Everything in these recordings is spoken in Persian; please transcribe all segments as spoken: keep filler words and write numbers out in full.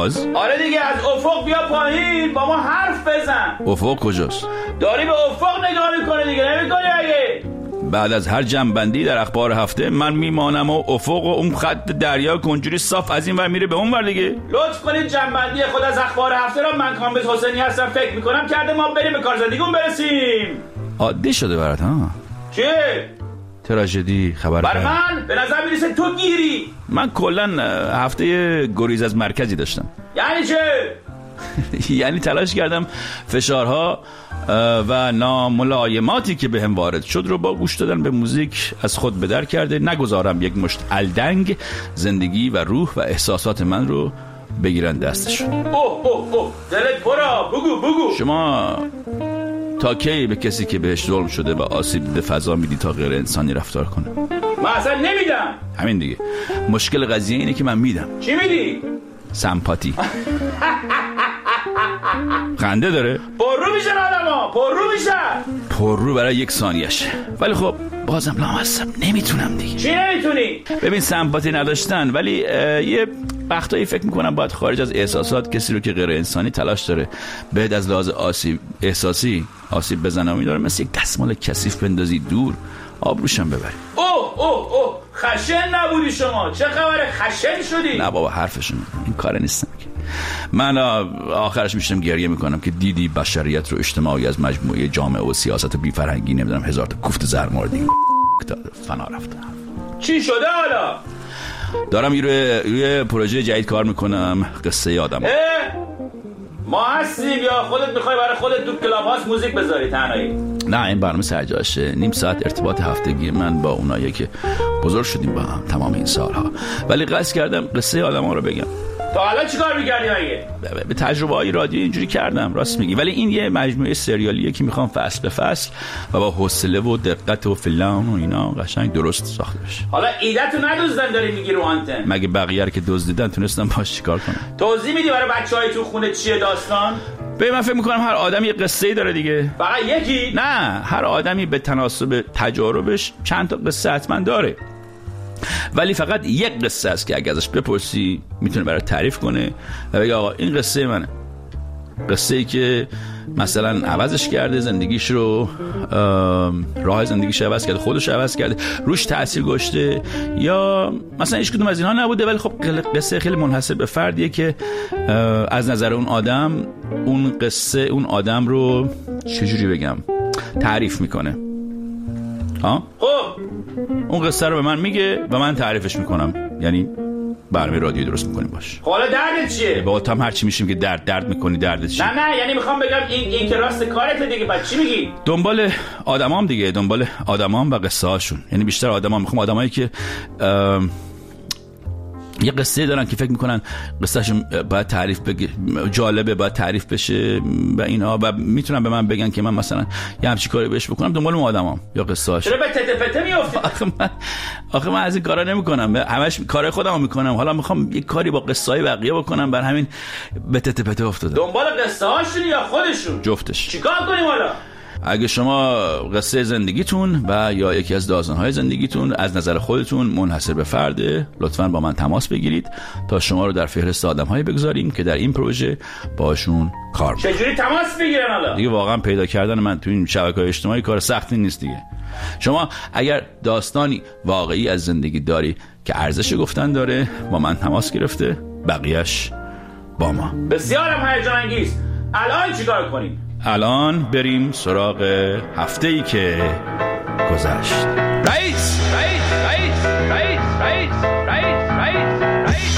باز؟ آره دیگه، از افق بیا پایین با ما حرف بزن. افق کجاست؟ داری به افق نگاه میکنه دیگه، نمیکنی اگه؟ بعد از هر جنبندی در اخبار هفته من میمانم و افق و اون خط دریا کنجوری صاف از این ور میره به اون ور دیگه. لطف کنید جنبندی خود از اخبار هفته را من کامبیز حسینی هستم فکر میکنم کرده ما بریم به کار زندگیمون برسیم. عادی شده برات ها؟ چه؟ تراژدی خبر بر من به نظر میرسه تو گیری. من کلا هفته گریز از مرکزی داشتم. یعنی چه؟ یعنی تلاش کردم فشارها و ناملایماتی که به هم وارد شد رو با گوش دادن به موزیک از خود به در کرده نگذارم یک مشت الدنگ زندگی و روح و احساسات من رو بگیرن دستشون. اوه اوه اوه دلت پرا، بگو بگو. شما تا کی به کسی که بهش ظلم شده و آسیب دیده فضا میدی تا غیر انسانی رفتار کنه؟ من اصلا نمیدم. همین دیگه، مشکل قضیه اینه که من میدم. چی میدی؟ سمپاتی. خنده داره؟ پررو میشن آدم ها، پررو میشن. پررو برای یک ثانیه‌شه، ولی خب بازم لامصب نمیتونم دیگه. چی نمیتونی؟ ببین سمپاتی نداشتن، ولی یه وقتایی فکر میکنم باید خارج از احساسات کسی رو که غیر انسانی تلاش داره بهت از لحاظ آسیب احساسی آسیب بزنه و میداره مثل یک دستمال کثیف بندازی دور، آبروشم ببری. اوه اوه اوه خشن نبودی شما؟ چه خبره خشن شدی؟ نه بابا حرفشون این کار نیستم که. من آخرش میشم گریه میکنم که دیدی بشریت رو اجتماعی از مجموعه جامعه و سیاست بی فرهنگی نمیدونم هزار تا کوفت زرماردی فنا رفتم. چی شده حالا؟ دارم روی روی پروژه جدید کار میکنم، قصه آدم. ما هستیم یا خودت میخوای برای خودت تو کلاب هاست موزیک بذاری تنهایی؟ نه این برنامه سرجاشه، نیم ساعت ارتباط هفتگی من با اونایی که بزرگ شدیم با هم تمام این سالها، ولی قصد کردم قصه آدما رو بگم. تا حالا چیکار می‌کردی مگه؟ به تجربه های رادیو اینجوری کردم. راست میگی، ولی این یه مجموعه سریالیه که میخوام فصل به فصل و با حوصله و دقت و فلان و اینا قشنگ درست ساخته بشه. حالا ایده‌تو ندوزدن داری میگی رو آنتن؟ مگه بقیه رو که دزدیدن تونستم باش چیکار کنم؟ توضیح میدی برای بچهای تو خونه چیه داستان؟ به من فکر میکنم هر آدمی یه قصه‌ای داره دیگه. فقط یکی؟ نه، هر آدمی به تناسب تجاربش چند تا قصه حتما داره، ولی فقط یک قصه است که اگه ازش بپرسی میتونه برات تعریف کنه و بگه آقا این قصه منه، قصه ای که مثلا عوضش کرده زندگیش رو، راه زندگیش عوض کرده، خودش عوض کرده، روش تأثیر گذاشته، یا مثلا هیچ کدوم از اینها نبوده ولی خب قصه خیلی منحصر به فردیه که از نظر اون آدم اون قصه اون آدم رو چجوری بگم تعریف میکنه. ها؟ خب اون قصه رو به من میگه و من تعریفش میکنم، یعنی برنامه رادیو درست میکنیم باش. حالا دردت چیه؟ با هم هر چی میشیم که درد درد میکنی دردت چیه؟ نه نه یعنی میخوام بگم این این که راست کارته دیگه. بعد چی میگی؟ دنبال آدمام دیگه، دنبال آدمام و قصه هاشون، یعنی بیشتر آدمام. میخوام آدمایی که یه قصه دارن که فکر میکنن قصهشون باید تعریف بگه، جالبه باید تعریف بشه و اینا، و میتونن به من بگن که من مثلا یه همچین کاری بهش بکنم. دنبال اون آدمام یا قصه‌هاش. چرا به تته پته میافتی؟ آخه من آخه من از این کارا نمیکنم، همش کارهای خودمو میکنم. حالا میخوام یه کاری با قصه‌های بقیه بکنم، بر همین به تته پته افتادم. دنبال قصه هاشون یا خودشون؟ جفتش. چیکار کنیم حالا؟ اگه شما قصه زندگیتون و یا یکی از داستان‌های زندگیتون از نظر خودتون منحصر به فرده، لطفاً با من تماس بگیرید تا شما رو در فهرست آدم‌هایی بگذاریم که در این پروژه باشون کار می‌کنیم. چجوری تماس بگیرن حالا؟ دیگه واقعا پیدا کردن من تو این شبکه‌های اجتماعی کار سختی نیست دیگه. شما اگر داستانی واقعی از زندگی داری که ارزش گفتن داره، با من تماس گرفته، بقیه‌اش با ما. بسیارم هیجان انگیز. الان چیکار کنیم؟ الان بریم سراغ هفته‌ای که گذشت. رئیس رئیس رئیس رئیس رئیس رئیس رئیس رئیس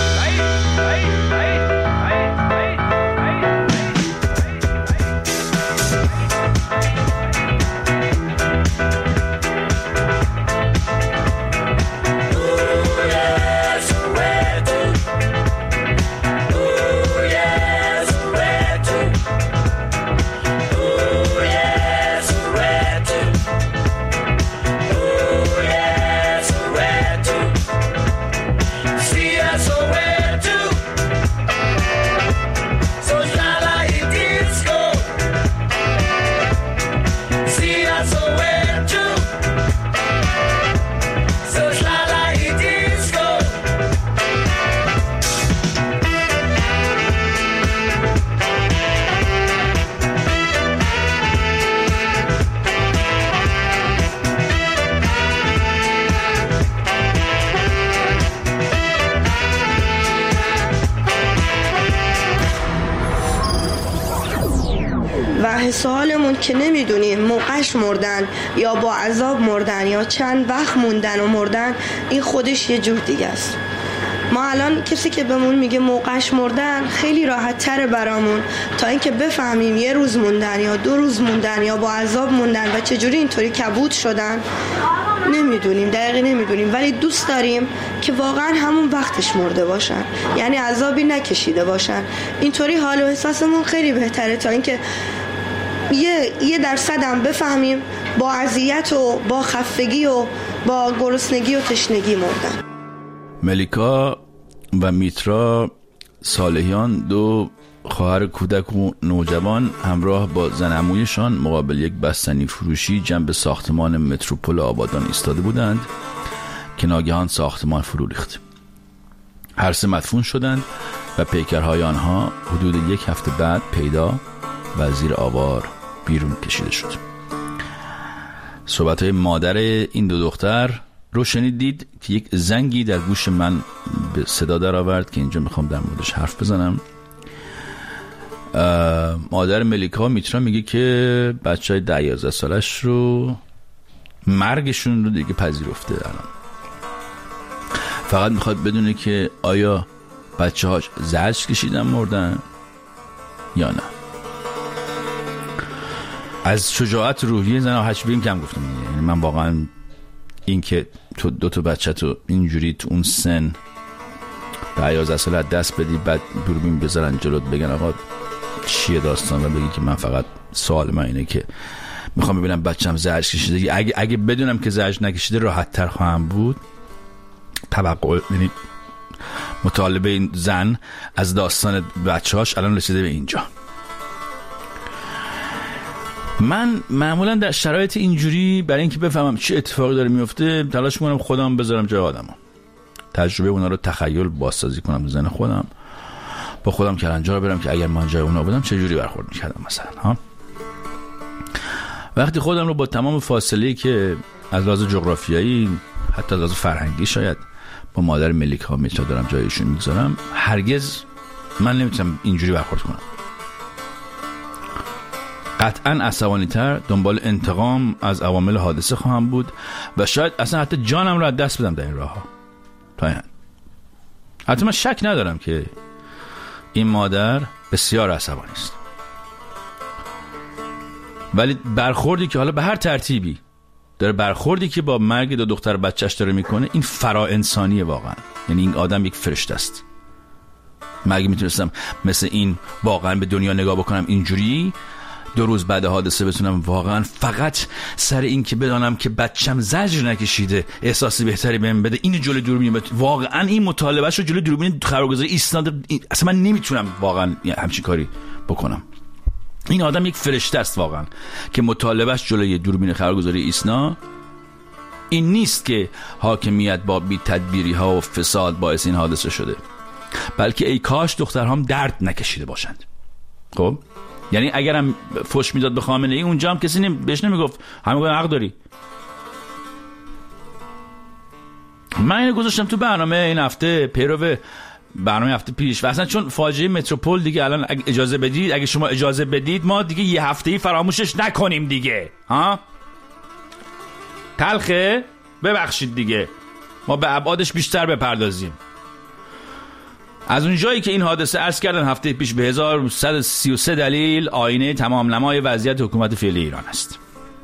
Yeah. ته سوالمون که نمیدونیم موقعش مردن یا با عذاب مردن یا چند وقت موندن و مردن، این خودش یه جور دیگه است. ما الان کسی که بهمون میگه موقعش مردن خیلی راحت تره برامون تا اینکه بفهمیم یه روز موندن یا دو روز موندن یا با عذاب موندن و چجوری اینطوری کبود شدن نمیدونیم، دقیقی نمیدونیم، ولی دوست داریم که واقعا همون وقتش مرده باشن، یعنی عذابی نکشیده باشن. اینطوری حال و احساسمون خیلی بهتره تا اینکه یه یه درصد هم بفهمیم با اذیت و با خفگی و با گرسنگی و تشنگی مردن. ملیکا و میترا صالحیان، دو خواهر کودک و نوجوان، همراه با زن عمویشان مقابل یک بستنی فروشی جنب ساختمان متروپول آبادان ایستاده بودند که ناگهان ساختمان فرو ریخت. هر سه مدفون شدند و پیکرهای آنها حدود یک هفته بعد پیدا و زیر آوار بیرون کشیده شد. صحبت‌های مادر این دو دختر رو شنیدید که یک زنگی در گوش من به صدا در آورد که اینجا میخوام در موردش حرف بزنم. مادر ملیکا میترا میگه که بچه های ده یازده سالش رو مرگشون رو دیگه پذیرفته الان، فقط میخواد بدونه که آیا بچه هاش زجر کشیدن مردن یا نه. از شجاعت روحی زن هشبیم کم گفتم. یعنی من واقعا این که تو دو تا بچه تو اینجوری تو اون سن ده یازده سال دست بدی، بعد دوربین بذارن جلوت بگن آقا چیه داستان، و بگی که من فقط سوال من اینه که میخوام ببینم بچه‌م زجر کشیده. اگه اگه بدونم که زجر نکشیده راحت تر خواهم بود. توقع، یعنی مطالبه این زن از داستان بچه‌هاش الان رسیده به اینجا. من معمولا در شرایط اینجوری برای اینکه بفهمم چه اتفاقی داره میفته تلاش میکنم خودم بذارم جای آدمو، تجربه اونا رو تخیل بازسازی کنم تو ذهن خودم، با خودم کلنجار برم که اگر من جای اونا بودم چه جوری برخورد میکردم. مثلا ها وقتی خودم رو با تمام فاصله‌ای که از لحاظ جغرافیایی حتی از لحاظ فرهنگی شاید با مادر ملیکا میتونم دارم جایشون میگذارم، هرگز من نمیتونم اینجوری برخورد کنم. قطعاً عصبانی‌تر دنبال انتقام از عوامل حادثه خواهم بود و شاید اصلا حتی جانم رو از دست بدم در این راه ها. تا این حتی من شک ندارم که این مادر بسیار عصبانی است، ولی برخوردی که حالا به هر ترتیبی داره، برخوردی که با مرگ دو دختر بچهش داره میکنه، این فرا انسانیه واقعا. یعنی این آدم یک فرشته است. من اگه میتونستم مثل این واقعا به دنیا نگاه بکنم اینجوری، دو روز بعد حادثه بتونم واقعا فقط سر این که بدانم که بچم زجر نکشیده احساسی بهتری بهم بده، اینو جلوی دوربین بت... واقعا این مطالبهش رو جلوی دوربین خبرگزاری ایستاده، اصلا من نمیتونم واقعا همچین کاری بکنم. این آدم یک فرشته است واقعا که مطالبهش جلوی دوربین خبرگزاری ایسنا این نیست که حاکمیت با بی تدبیری ها و فساد باعث این حادثه شده، بلکه ای کاش دخترهام درد نکشیده باشند. خب یعنی اگرم فوش میداد به خامنه ای اونجا هم کسی نمی... بهش نمیگفت همه گفتن حق داری. من اینو گذاشتم تو برنامه این هفته، پیرو برنامه هفته پیش، و اصلا چون فاجعه متروپول دیگه الان اگه اجازه بدید اگه شما اجازه بدید ما دیگه یه هفته‌ای فراموشش نکنیم دیگه. ها تلخه ببخشید دیگه، ما به ابعادش بیشتر بپردازیم. از اون جایی که این حادثه عرض کردن هفته پیش به هزار و صد و سی و سه دلیل آینه تمام نمای وضعیت حکومت فعلی ایران است.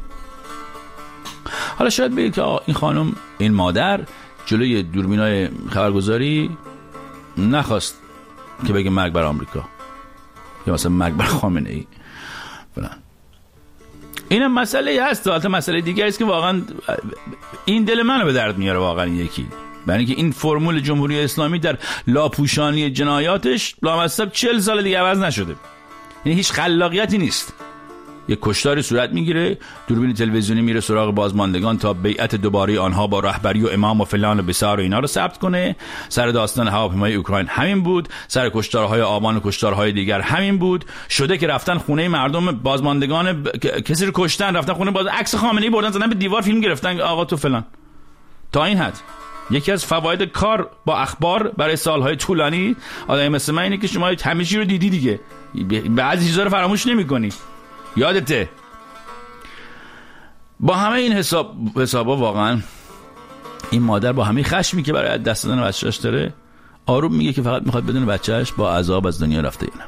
حالا شاید بگید که این خانم، این مادر جلوی دوربینای خبرگزاری نخواست که بگه مرگ بر آمریکا یا مثلا مرگ بر خامنه ای فلان. اینم مسئله هست. البته مسئله دیگری است که واقعا این دل منو به درد میاره واقعا. یکی برای اینکه این فرمول جمهوری اسلامی در لاپوشانی جنایاتش لامصب چهل سال دیگه عوض نشده. یعنی هیچ خلاقیتی نیست. یک کشتاری صورت میگیره، دوربین تلویزیونی میره سراغ بازماندگان تا بیعت دوباره آنها با رهبری و امام و فلان و بسار و اینا رو ثبت کنه. سر داستان هواپیمای اوکراین همین بود، سر کشتارهای آبان و کشتارهای دیگر همین بود. شده که رفتن خونه مردم بازماندگان ب... کسی رو کشتن، رفتن خونه باز عکس خامنه‌ای بردن زدن به دیوار فیلم گرفتن آقا تو فلان. تا این حد یکی از فواید کار با اخبار برای سالهای طولانی آدم مثل من اینه که شما همیشه رو دیدی دیگه، بعضی چیزا رو فراموش نمی‌کنی. یادته. با همه این حساب حسابا واقعا این مادر با همه خشمی که برای دست دادن بچه‌اش داره آروم میگه که فقط میخواد بدونه بچه‌اش با عذاب از دنیا رفته یا نه.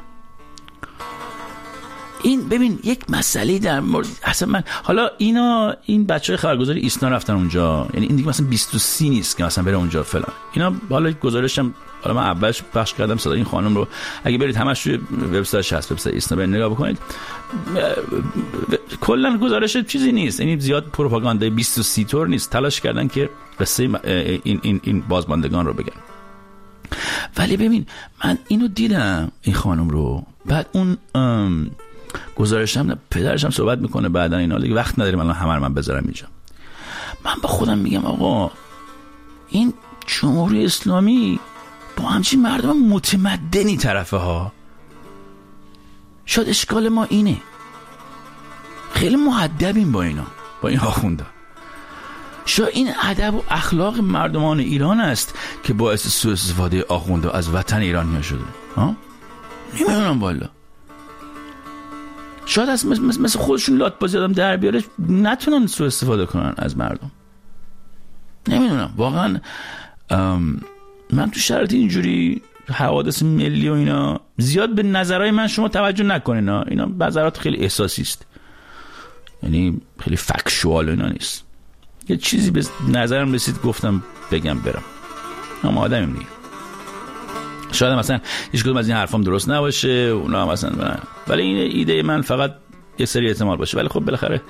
این ببین یک مسئله در مورد اصلا من حالا اینا این بچهای خبرگزاری ایسنا رفتن اونجا، یعنی این دیگه مثلا بیست و سه نیست که مثلا بره اونجا فلان اینا. حالا گزارشم حالا من اولش پخش کردم صدای این خانم رو، اگه برید همش روی وبسایتش هست، وبسایت ایسنا برید نگاه بکنید. کلا گزارش چیزی نیست، یعنی زیاد پروپاگاندای بیست و سه طور نیست، تلاش کردن که قصه این این این بازماندگان رو بگن. ولی ببین من اینو دیدم این خانم رو، بعد اون گزارشم پدرشم صحبت میکنه بعدن اینا، دیگه وقت نداریم الان همه رو من بذارم اینجا. من با خودم میگم آقا این جمهوری اسلامی با همچین مردم متمدنی طرفه ها. شاید اشکال ما اینه خیلی مؤدبیم با اینا، با این آخوندا. شاید این ادب و اخلاق مردمان ایران است که باعث سوء استفاده آخوندا از وطن ایرانی شده. ها نمیدونم والا. شاید از مثل, مثل خودشون لات بازی آدم در بیاره نتونن سوء استفاده کنن از مردم. نمیدونم واقعا. من تو شرایط اینجوری حوادث ملی و اینا زیاد به نظرهای من شما توجه نکنین. اینا نظرات خیلی احساسی است، یعنی خیلی فکشوال اینا نیست. یه چیزی به نظرم رسید گفتم بگم برم. اما آدمیم دیگه. شاید مثلا هیچ کدوم از این حرفام درست نباشه، اونا هم مثلا برن. ولی این ایده من فقط یه سری احتمال باشه. ولی خب بالاخره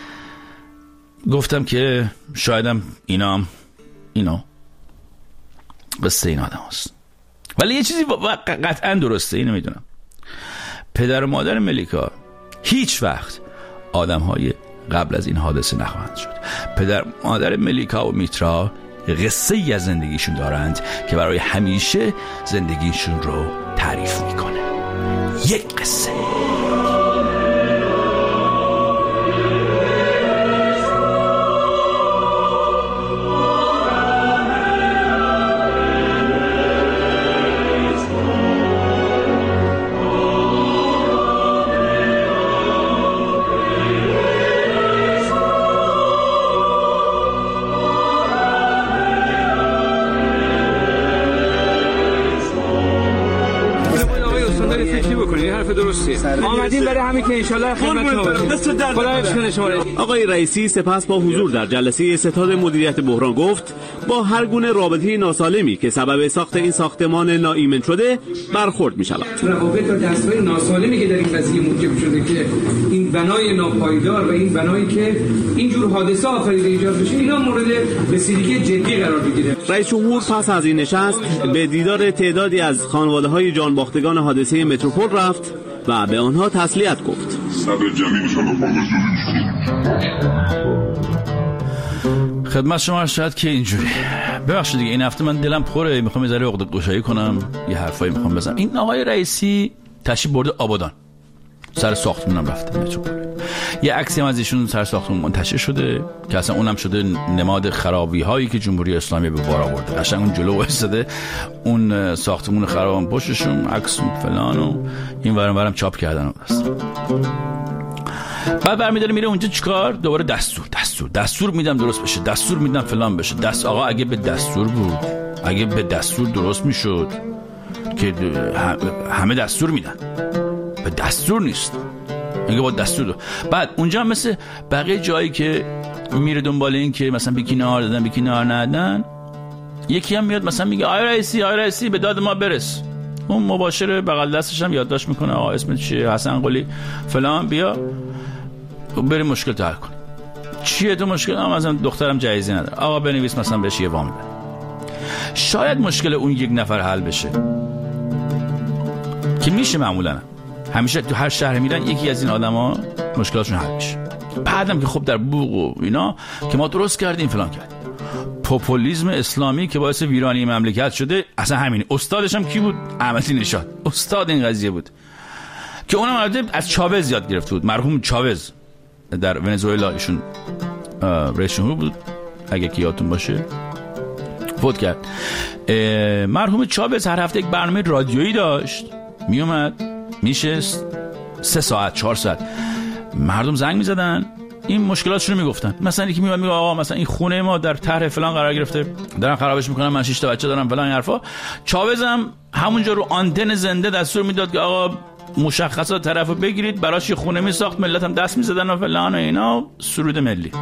گفتم که شایدم اینا هم اینا قصه این آدم هست. ولی یه چیزی قطعا درسته، اینو میدونم. پدر و مادر ملیکا هیچ وقت آدم های قبل از این حادثه نخواهند شد. پدر مادر ملیکا و میترا قصه ای از زندگیشون دارند که برای همیشه زندگیشون رو تعریف میکنه. یک قصه. آمدین برای همین که انشالله خدمت شما باشه. آقای رئیسی سپس با حضور در جلسه ستاد مدیریت بحران گفت با هر گونه رابطه ناسالمی که سبب ساخت این ساختمان ناایمن شده برخورد می شود. روابط و دستگاه ناسالمی که در این قضیه موجب شده که این بنای ناپایدار و این بنایی که اینجور حادثه آفریده ایجاد بشه، اینا مورد رسیدگی جدی قرار بگیره. رئیس جمهور پس از این نشست به دیدار تعدادی از خانواده‌های جانباختگان حادثه متروپول رفت و به آنها تسلیت گفت. خدمت شما شاید که اینجوری. ببخشید دیگه این هفته من دلم پره، میخوام یه ذره عقده گشایی کنم، یه حرفایی میخوام بزنم. این آقای رئیسی تشریف برده آبادان، سر ساختمونم رفته متروپول. یه عکسی هم از ایشون سر ساختمون منتشر شده که اصلا اونم شده نماد خرابی هایی که جمهوری اسلامی به بار آورده. قشنگ اون جلو وایساده، اون ساختمون خرابم پشتشون، عکس فلان و این ورم ورم چاپ کردن اون دست. بعد برمی‌داره میره اونجا چیکار؟ دوباره دستور دستور دستور میدم درست بشه، دستور میدم فلان بشه. دست آقا اگه به دستور بود، اگه به دستور درست میشد که همه دستور میدن، به دستور نیست. میگه با دستور دو. بعد اونجا مثل بقیه جایی که میره دنبال این که مثلا بیکی نهار دادن بیکی نهار ندادن، یکی هم میاد مثلا میگه آی رئیسی آی رئیسی به داد ما برس. اون مباشر بغل دستش هم یادداشت میکنه آقا اسمت چیه، حسن قلی فلان، بیا بریم مشکل تو حل کنیم. چیه تو مشکل؟ هم مثلا دخترم جایزی نداره، آقا بنویس مثلا بهش یه وام بده. شاید مشکل اون یک نفر حل بشه که میشه. معمولا همیشه تو هر شهر میرن یکی از این آدما مشکلاتشون حل میشه. بعدم که خب در بوق و اینا که ما درست کردیم فلان کردیم. پوپولیسم اسلامی که باعث ویرانی مملکت شده اصلا همینه. استادش هم کی بود؟ احمدی نژاد استاد این قضیه بود که اونم البته از چاوز یاد گرفته بود. مرحوم چاوز در ونزوئلا ایشون رئیس جمهور بود اگه که یادتون باشه، فوت کرد. مرحوم چاوز هر هفته یک برنامه رادیویی داشت، میومد میشست سه ساعت چهار ساعت مردم زنگ میزدن این مشکلاتشون رو میگفتن. مثلا یکی میاد میگه آقا مثلا این خونه ما در طرح فلان قرار گرفته، دارن خرابش میکنن، من شش تا بچه دارم فلان این حرفا. چاوز هم همونجا رو آنتن زنده دستور میداد که آقا مشخصات طرفو بگیرید، براش یه خونه میساخت، ملت هم دست میزدن و فلان و اینا. سرود ملی.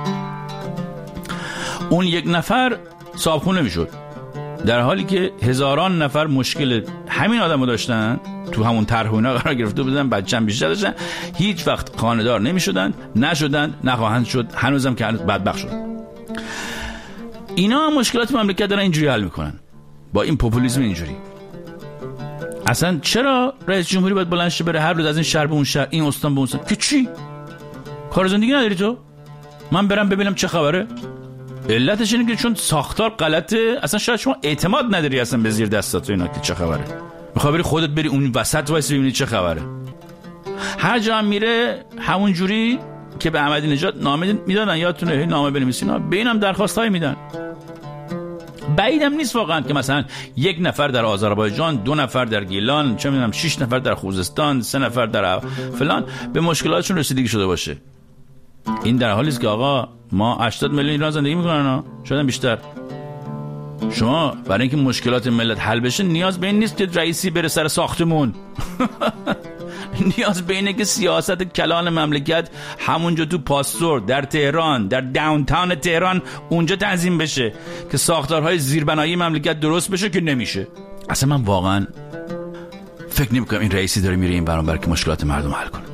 اون یک نفر صاحب خونه میشد، در حالی که هزاران نفر مشکل همین آدمو داشتن، تو همون طرح اینا قرار گرفته بودن، بچه‌م بیشتر داشتن، هیچ وقت خانه‌دار نمیشدن، نشدن، نخواهند شد، هنوزم که بدبخت شد. اینا هم مشکلات مملکت دارن اینجوری حل میکنن با این پوپولیسم اینجوری. اصلا چرا رئیس جمهوری باید بلند شه بره هر روز از این شهر به اون شهر، این استان به اون استان؟ که چی؟ کار زندگی نداری تو؟ من برم ببینم چه خبره؟ علتش اینه که چون ساختار غلطه، اصلا شاید شما اعتماد نداری اصلا به زیر دستات و اینا که چه خبره. میخوای بری خودت بری اون وسط وایس ببینی چه خبره. هر جا هم میره همون جوری که به احمدی نژاد نامه میدادن، یادتونه نامه بنویسین، به اینم درخواستای میدن. بعیدم نیست واقعا که مثلا یک نفر در آذربایجان، دو نفر در گیلان، چه میدونم شش نفر در خوزستان، سه نفر در فلان به مشکلاتشون رسیدگی شده باشه. این در حالی است که آقا ما هشتاد میلیون ایران زندگی میکنن، شاید بیشتر. شما برای اینکه مشکلات ملت حل بشه نیاز به این نیست که رئیسی بره سر ساختمون. نیاز به اینه که سیاست کلان مملکت همونجا تو پاستور در تهران، در داونتاون تهران اونجا تنظیم بشه که ساختارهای زیربنایی مملکت درست بشه، که نمیشه. اصلا من واقعا فکر نمی‌کنم این رئیسی داره میره این برام برای که مشکلات مردم حل کنه.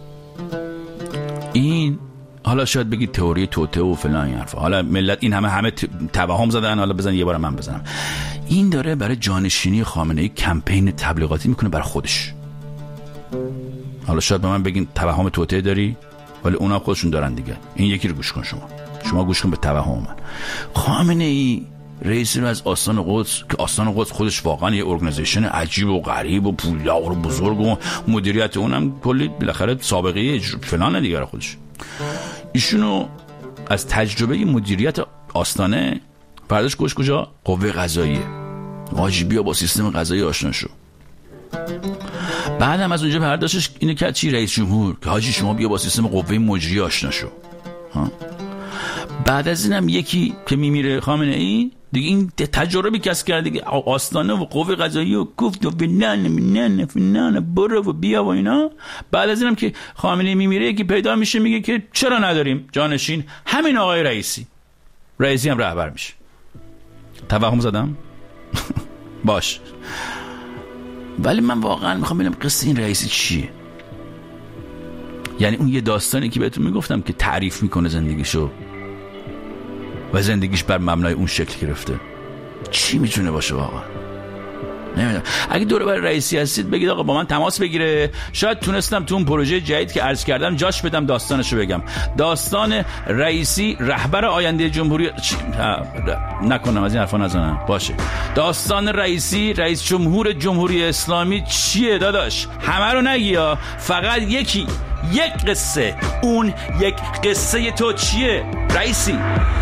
این حالا شاید بگید تئوری توته و فلان این حرفا، حالا ملت این همه همه توهم زدن، حالا بزن یه بار من بزنم. این داره برای جانشینی خامنه‌ای کمپین تبلیغاتی میکنه برای خودش. حالا شاید به من بگین توهم توته داری، ولی اونا خودشون دارن دیگه. این یکی رو گوش کن، شما شما گوش کن به توهم من. خامنه‌ای رئیسی رو از آستان قدس، که آستان قدس خودش واقعا یه ارگانیزیشن عجیب و غریب و پولدار و بزرگ و مدیریت اونم کلی بالاخره سابقه فلان دیگه خودش، ایشونو از تجربه مدیریت آستانه برداشت گوش کجا؟ قوه قضاییه. واجب بیا با سیستم قضایی آشنا شو. بعدم از اونجا برداشتش اینه که چی؟ رئیس جمهور که حاجی شما بیا با سیستم قوه مجری آشنا شو. ها. بعد از اینم یکی که میمیره خامنه ای دیگه، این تجربی کسب کرده دیگه، آستانه و قوه قضاییه و گفت و فلان منن فلان برو و بیا و اینا. بعد از اینم که خامنه ای میمیره یکی پیدا میشه میگه که چرا نداریم جانشین، همین آقای رئیسی. رئیسی هم رهبر میشه. توهم زدم؟ باش. ولی من واقعا میخوام ببینم قصه این رئیسی چیه. یعنی اون یه داستانی که بهتون میگفتم که تعریف میکنه زندگیشو و زندگیش بر مبنای اون شکل گرفته، چی میتونه باشه واقعا؟ نمیدونم. اگه دوره برای رئیسی هستید بگید آقا با من تماس بگیره، شاید تونستم تو اون پروژه جدید که عرض کردم جاش بدم داستانشو بگم. داستان رئیسی رهبر آینده جمهوری چ... نکنم از این حرفا نزنم. باشه. داستان رئیسی رئیس جمهور جمهوری اسلامی چیه داداش؟ همه رو نگیا، فقط یکی، یک قصه. اون یک قصه تو چیه رئیسی؟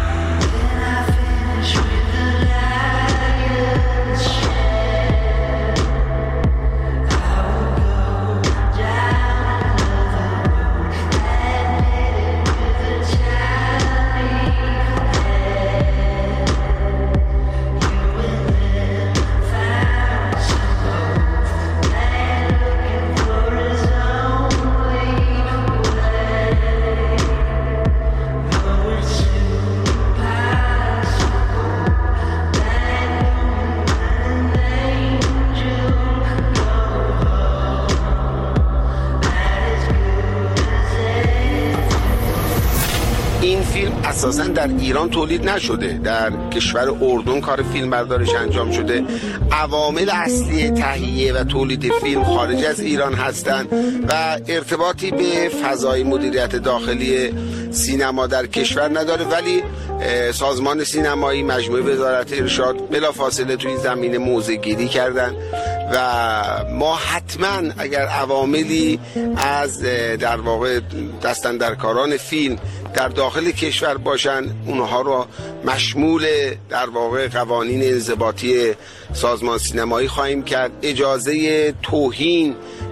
اساساً در ایران تولید نشده، در کشور اردن کار فیلم برداریش انجام شده. عوامل اصلی تهیه و تولید فیلم خارج از ایران هستند و ارتباطی به فضای مدیریت داخلی سینما در کشور نداره، ولی سازمان سینمایی، مجموعه وزارت ارشاد بلافاصله توی زمینه موضع گیری کردن و ما حتما اگر عواملی از در واقع دستاندرکاران فیلم در داخل کشور باشن، اونها رو مشمول در واقع قوانین انضباطی سازمان سینمایی خواهیم کرد. اجازه توهین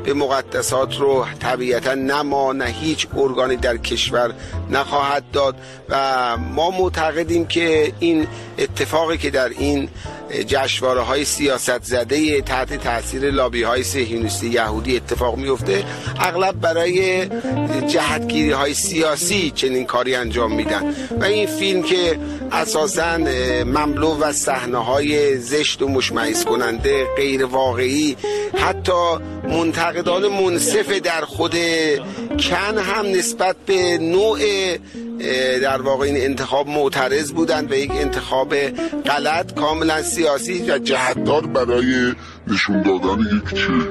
به مقدسات رو طبیعتا نه ما نه هیچ ارگانی در کشور نخواهد داد و ما معتقدیم که این اتفاقی که در این جشنواره های سیاست زده تحت تاثیر لابی های صهیونیستی یهودی اتفاق میفته اغلب برای جهتگیری های سیاسی چنین کاری انجام میدن و این فیلم که اساساً مملو و صحنه های زشت و مشمئز کننده غیر واقعی، حتی منتقدان منصف در خود کن هم نسبت به نوع در واقع این انتخاب معترض بودند و یک انتخاب غلط کاملا سیاسی و جهتدار برای نشون دادن یک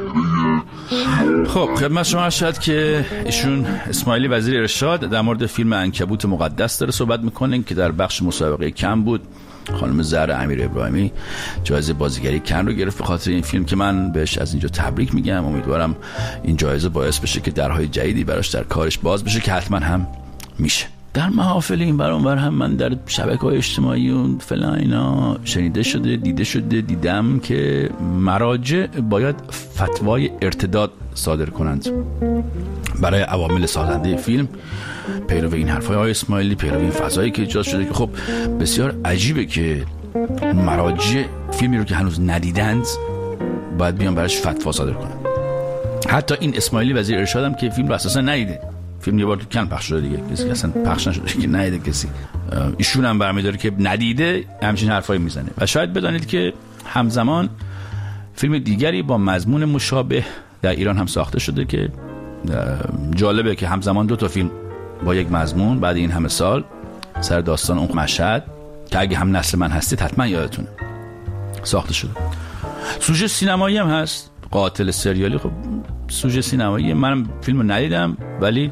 چهره. خب خدمت شما عرض شد که ایشون اسماعیلی وزیر ارشاد در مورد فیلم عنکبوت مقدس داره صحبت میکنه که در بخش مسابقه کن بود. خانم زهرا امیر ابراهیمی جایزه بازیگری کن رو گرفت به خاطر این فیلم که من بهش از اینجا تبریک میگم. امیدوارم این جایزه باعث بشه که درهای جدیدی براش در کارش باز بشه که حتما هم میشه. در محافل این بر اون بر هم من در شبکه‌های اجتماعی و فلان اینا شنیده شده دیده شده دیدم که مراجع باید فتوای ارتداد صادر کنند برای عوامل سازنده فیلم، پیرو این حرفای آقای اسماعیلی، پیرو این فضایی که ایجاد شده که خب بسیار عجیبه که مراجع فیلمی رو که هنوز ندیدند باید بیان براش فتوا صادر کنند. حتی این اسماعیلی وزیر ارشاد هم که فیلم رو اساسا ندیده، فیلم یه بار تو کن پخش شده دیگه، کسی اصلا پخش نشده که ندیده کسی، ایشون هم برمی‌داره که ندیده همچین حرفایی میزنه. و شاید بدانید که همزمان فیلم دیگری با مضمون مشابه در ایران هم ساخته شده که جالبه که همزمان دو تا فیلم با یک مضمون بعد این همه سال سر داستان اون مشهد که اگه هم نسل من هستید حتما یادتونه ساخته شده. سوژه سینمایی هم هست، قاتل سریالی. خب سوژه سینمایی، منم فیلمو ندیدم ولی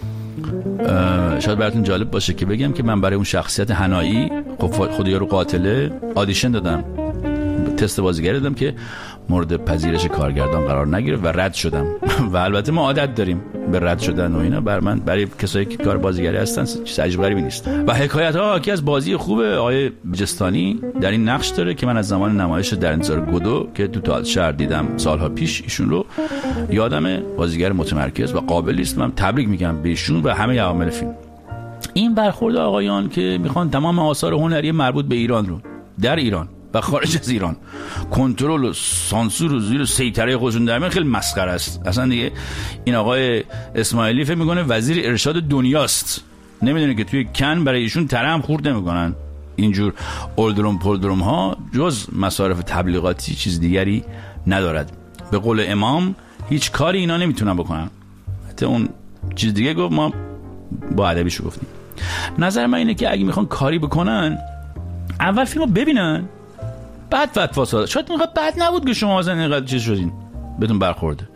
شاید براتون جالب باشه که بگم که من برای اون شخصیت حنایی خب خود یارو قاتله آدیشن دادم، تست بازیگری دادم که مورد پذیرش کارگردان قرار نگیره و رد شدم. و البته ما عادت داریم به رد شدن و اینا، بر من برای کسایی که کار بازیگری هستن چیز عجیب غریبی نیست. و حکایت ها حاکی از بازی خوب آقای بجستانی در این نقش داره که من از زمان نمایش در انتظار گودو که تو تئاتر شهر دیدم سالها پیش ایشون رو یادمه، بازیگر متمرکز و قابلی است. من تبریک میگم به ایشون و همه عوامل فیلم. این برخورد آقایان که میخوان تمام آثار هنری مربوط به ایران رو در ایران و خارج از ایران کنترل و سانسور و زیر سیطره خودشون در میارن خیلی مسخره است. اصلا دیگه این آقای اسماعیلی فکر میکنه وزیر ارشاد دنیاست، نمیدونه که توی کن برای ایشون ترم خورد نمیکنن. اینجور اولدروم پولدروم ها جز مصارف تبلیغاتی چیز دیگری ندارد. به قول امام هیچ کاری اینا نمیتونن بکنن. حتی اون چیز دیگه گفت، ما با ادبیشو گفتیم. نظر من اینه که اگه میخوان کاری بکنن اول فیلمو ببینن بعد فتوا صادر. شاید میخواد بد نبود که شما مثلا اینقدر چیز شدین بدون برخورده.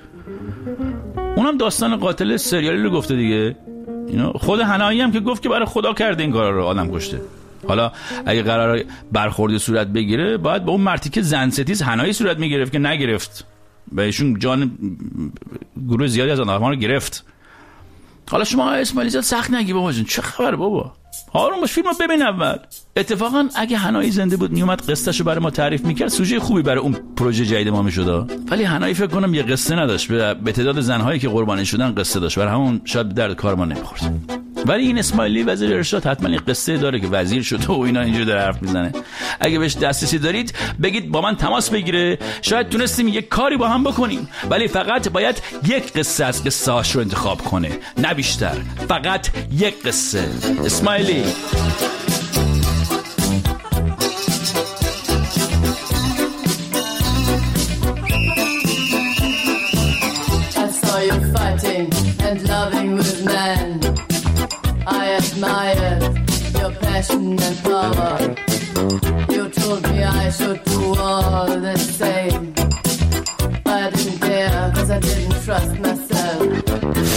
اونم داستان قاتل سریالی رو گفته دیگه. اینو خود حنایی هم که گفت که برای خدا کرده این کارا رو، آدم کشته. حالا اگه قراره برخورد صورت بگیره باید با اون مرتی که زن ستیز حنایی صورت میگرفت که نگرفت و ایشون جان گروه زیادی از آدم‌ها رو گرفت. حالا شما اسماعیلی زاد سخت نگی بابا جون، چه خبر بابا، آروم باش، فیلمو ببین اول. اتفاقا اگه حنایی زنده بود میومد قصهشو برای ما تعریف میکرد، سوژه خوبی برای اون پروژه جدید ما میشد. ولی حنایی فکر کنم یه قصه نداشت، به تعداد زنهایی که قربانی شدن قصه داشت، برای همون شاید به درد کار ما نمیخورد. ولی این اسماعیلی وزیر ارشاد حتما یه قصه داره که وزیر شده و اینا اینجوری داره حرف میزنه. اگه بهش دسترسی دارید بگید با من تماس بگیره، شاید تونستیم یه کاری با هم بکنیم. ولی فقط باید یک قصه از قصه‌هاش رو انتخاب کنه، نه بیشتر، فقط یک قصه. اسماعیلی and loving with men. I admire your passion and power. You told me I should